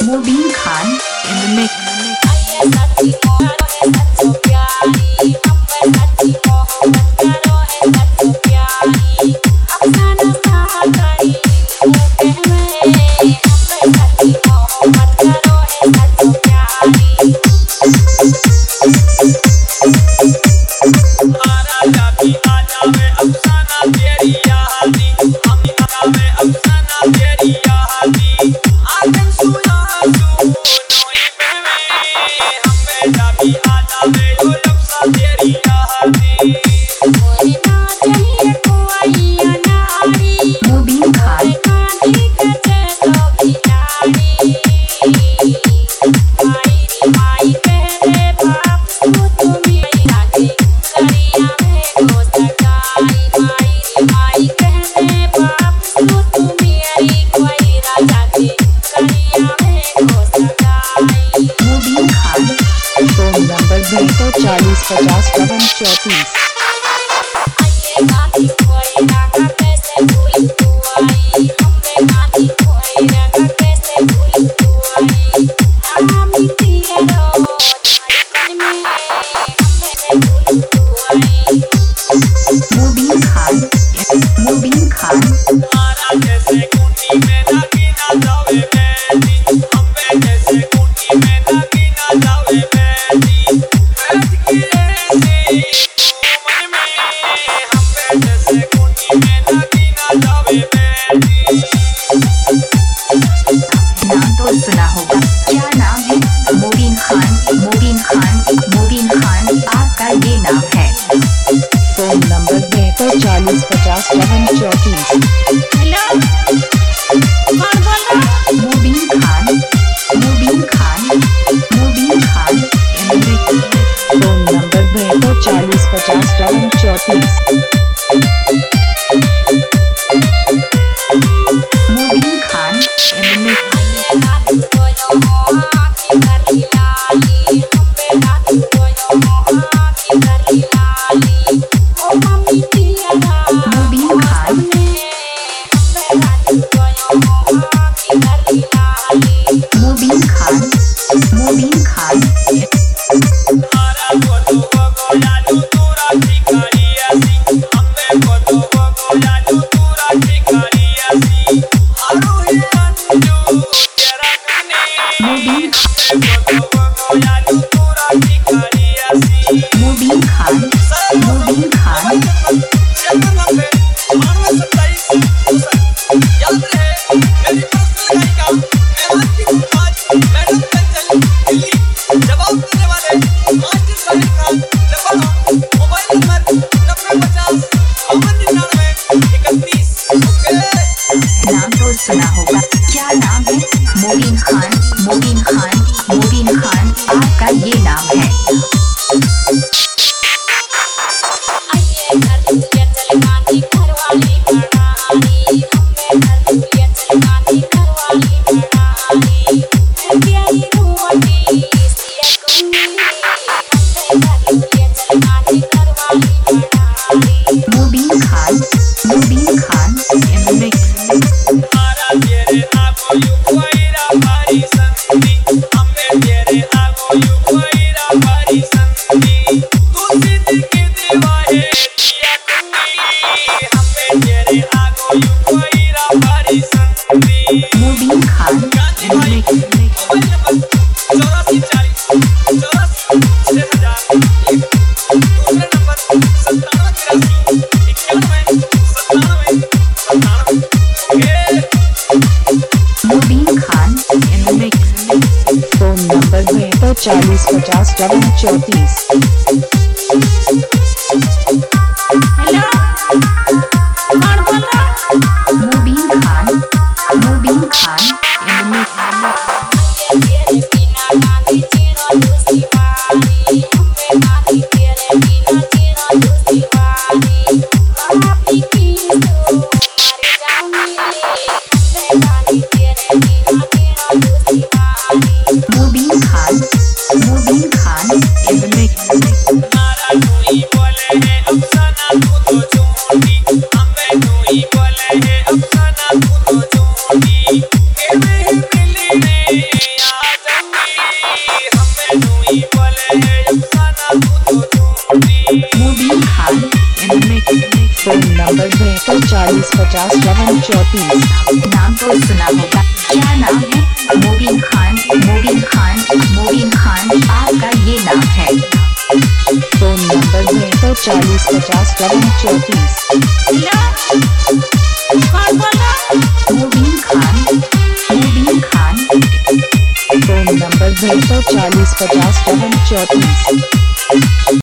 Mubin Khan in the mix. Phone number 40505434। Mubin Khan नाम तो सुना होगा, क्या नाम है? मुबीन खान। मुबीन खान, मुबीन खान आपका ये नाम है। Phone number 40505434। हेलो, कौन बोल रहा है? Mubin Khan, Mubin Khan, Mubin Khan. Phone number 40505434। Mubin Khan in the mix. Mubin Khan, Mubin Khan, Mubin Khan. Mubin Khan, Mubin Khan. नाम तो सुना होगा, क्या नाम है? मुबीन खान, मुबीन खान, मुबीन खान आपका ये नाम है। Mubin Khan, Mubin Khan in the mix. Mubin Khan in the mix. Mubin Khan in the mix. Phone number 40505434। Hello, कौन बोल रहा है? Mubin Khan, Mubin Khan in the mix. Mubin Khan, Mubin Khan in the mix. Khan in mix. Phone number 42405054। नाम तो सुना होगा, क्या नाम है? मोबिन खान। मोबिन खान, मोबिन खान आपका ये नाम है। Phone number 42405054। हेलो कौन बोल रहा? मोबिन खान, मोबिन खान। Phone number 42405054।